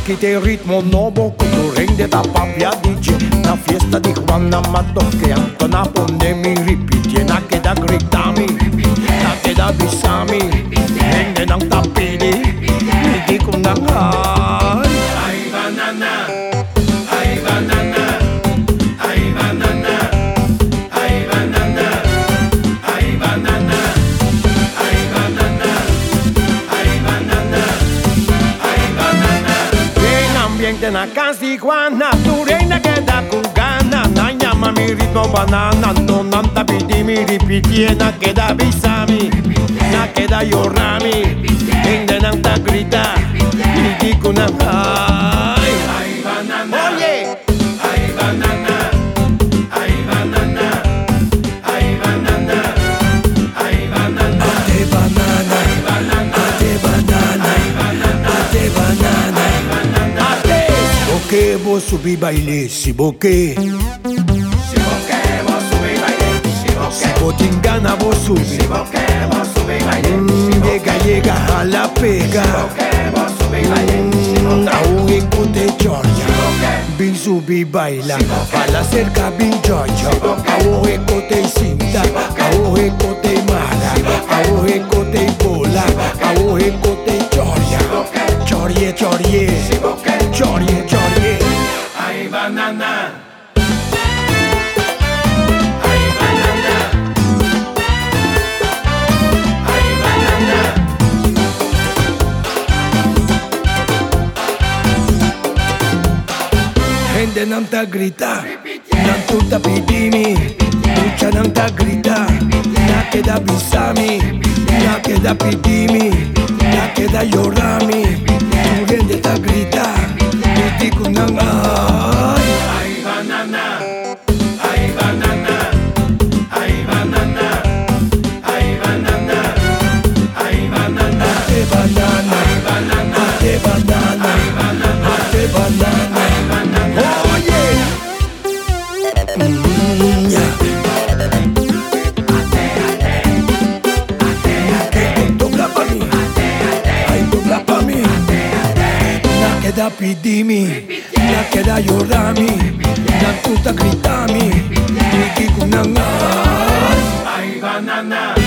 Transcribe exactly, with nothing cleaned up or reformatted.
quite el ritmo novo con tu ring de tapapia D J. La fiesta di Juana Mato che Antona pone mi ripiti na che da gritami, na che da bisami, nende nang tapidi, hindi ko nang ay. Ay banana, ay banana, ay banana, ay banana, ay banana, ay banana, ay banana, ay banana. En ambiente na casi Juana, tu reina que da con gana, na llama mi ritmo banana, no nanta pidi mi ripiti na que da bisami, na que da yorami, nende nang ta grita, hindi ko nang ay. Ay banana, Oye. ay banana, ay banana, ay banana, ay banana, Ate banana, ay banana, ate banana, ay banana, ate banana, ay banana. ate. Boque vos subí baile, si boque, Si boque vos subí baile, si si boque, botingana vos subí. si boque vos subí baile, Mm, llega, llega a la pega. boque vos subí baile, Mm, aún escute Georgia. boque. Bin subí baila, Si boque. a la cerca bin Georgia. boque. Aún escute cinta, boque. aún escute mala, Si boque. aún escute bola, boque. aún escute Georgia. boque. Chorie, chorie, Si boque. chorie, chorie. Ay banana, ay banana, ay banana. Gente nang ta grita, nang tuta pidimi, mucha nang ta grita, na queda bisami, na queda pidimi, na queda yorami, tu gente ta grita, pidi ko nang ay. Ay banana, ay banana, ay banana, ay banana, ay banana, Ate banana, ay banana, ate banana, ay banana, ate banana. ay banana. Oye, mm, yeah. Que dobla pa mí, ay dobla pa mí. Na queda pidimi, na queda yorami, na tuta gritami, pidi ko nang ay. Ay banana.